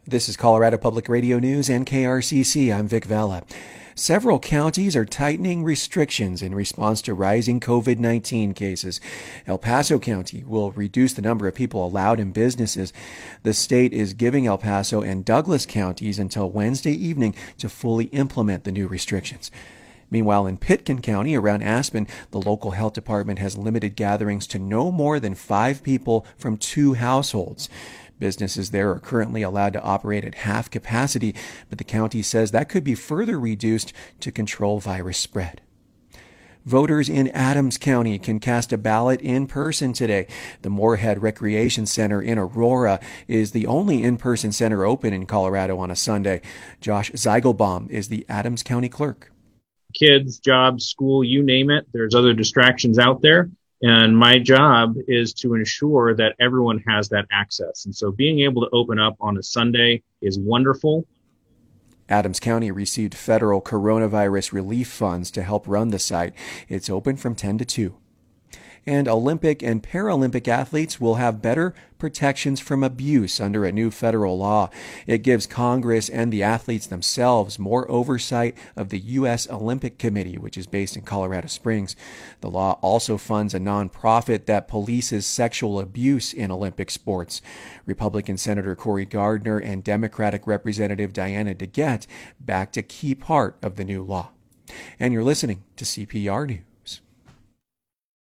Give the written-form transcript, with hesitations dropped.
This is Colorado Public Radio News and KRCC. I'm Vic Vela. Several counties are tightening restrictions in response to rising COVID-19 cases. El Paso County will reduce the number of people allowed in businesses. The state is giving El Paso and Douglas counties until Wednesday evening to fully implement the new restrictions. Meanwhile, in Pitkin County, around Aspen, the local health department has limited gatherings to no more than 5 people from 2 households. Businesses there are currently allowed to operate at half capacity, but the county says that could be further reduced to control virus spread. Voters in Adams County can cast a ballot in person today. The Moorhead Recreation Center in Aurora is the only in-person center open in Colorado on a Sunday. Josh Zeigelbaum is the Adams County clerk. Kids, jobs, school, you name it. There's other distractions out there. And my job is to ensure that everyone has that access. And so being able to open up on a Sunday is wonderful. Adams County received federal coronavirus relief funds to help run the site. It's open from 10 to 2. And Olympic and Paralympic athletes will have better protections from abuse under a new federal law. It gives Congress and the athletes themselves more oversight of the U.S. Olympic Committee, which is based in Colorado Springs. The law also funds a nonprofit that polices sexual abuse in Olympic sports. Republican Senator Cory Gardner and Democratic Representative Diana DeGette backed a key part of the new law. And you're listening to CPR News.